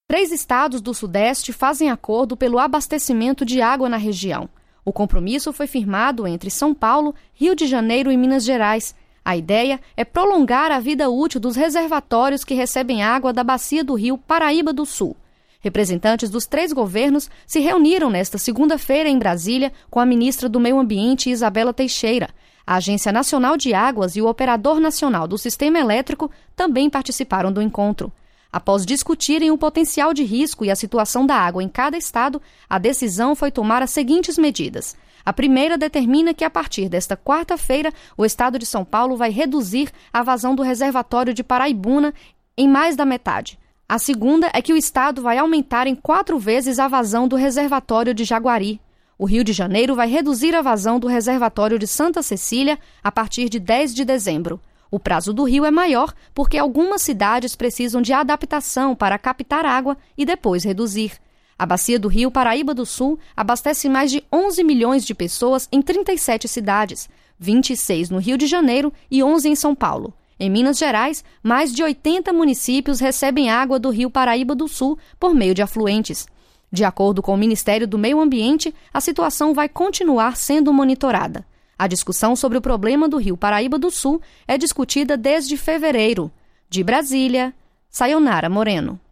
3 estados do Sudeste fazem acordo pelo abastecimento de água na região. O compromisso foi firmado entre São Paulo, Rio de Janeiro e Minas Gerais. A ideia é prolongar a vida útil dos reservatórios que recebem água da bacia do Rio Paraíba do Sul. Representantes dos 3 governos se reuniram nesta segunda-feira em Brasília com a ministra do Meio Ambiente, Isabela Teixeira. A Agência Nacional de Águas e o Operador Nacional do Sistema Elétrico também participaram do encontro. Após discutirem o potencial de risco e a situação da água em cada estado, a decisão foi tomar as seguintes medidas. A primeira determina que, a partir desta quarta-feira, o estado de São Paulo vai reduzir a vazão do reservatório de Paraibuna em mais da metade. A segunda é que o estado vai aumentar em 4 vezes a vazão do reservatório de Jaguari. O Rio de Janeiro vai reduzir a vazão do reservatório de Santa Cecília a partir de 10 de dezembro. O prazo do rio é maior porque algumas cidades precisam de adaptação para captar água e depois reduzir. A bacia do Rio Paraíba do Sul abastece mais de 11 milhões de pessoas em 37 cidades, 26 no Rio de Janeiro e 11 em São Paulo. Em Minas Gerais, mais de 80 municípios recebem água do Rio Paraíba do Sul por meio de afluentes. De acordo com o Ministério do Meio Ambiente, a situação vai continuar sendo monitorada. A discussão sobre o problema do Rio Paraíba do Sul é discutida desde fevereiro. De Brasília, Sayonara Moreno.